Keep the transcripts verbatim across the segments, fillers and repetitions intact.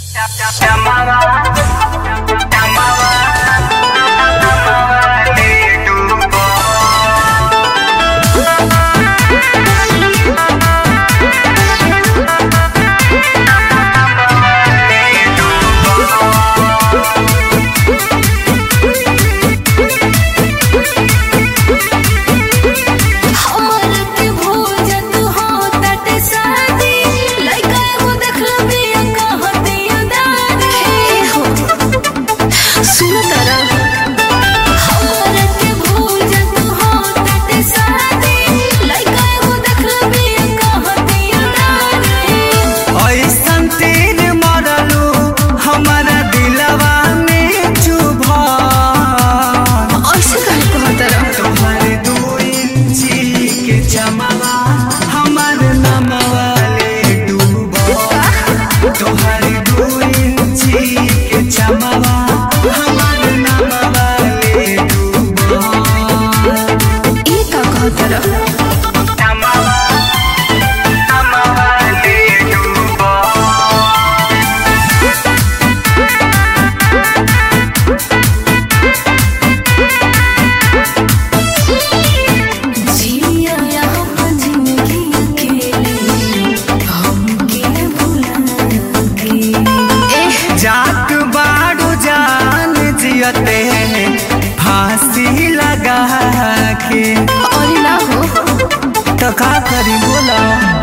फांसी लगा के और ना हो तो का करी बोला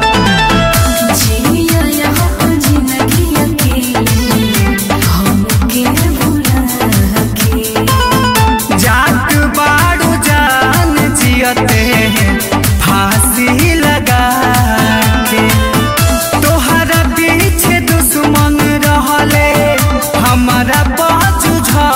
जिया यहाँ जिंदगी अकेले हमके भुला के जात बाड़ू जान जियते फांसी लगा के तोहरा पीछे दुश्मन रहले हमारा बाजू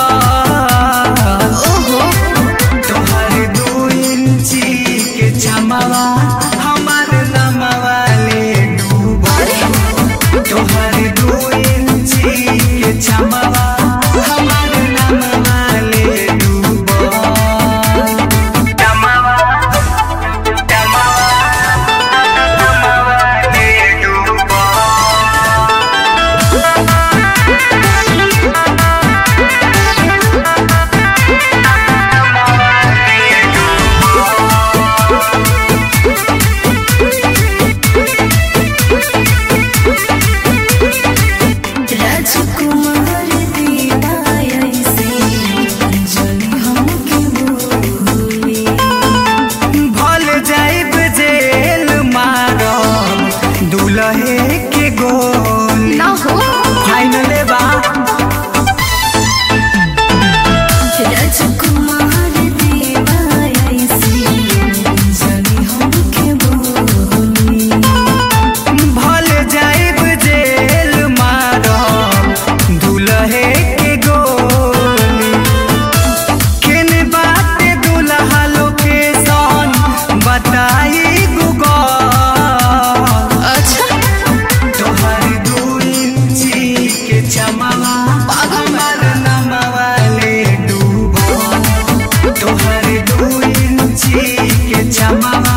चमवा हमार नमवा ले डूबो तोहर दू इंची के चमवा हमार नमवा ले डूबो चमवा चमवा नमवा ले डूबो दुल्हे के गोल ना हो फाइनल बा राजकुमार देवा ऐसी जनी हमके बोली भल जाइब जेल मारब दुल्हे के गोली केन बात दुल्हा लोकेशन बताई चमवा हमार नमवा ले डूबो तोहर दू इंची के चमवा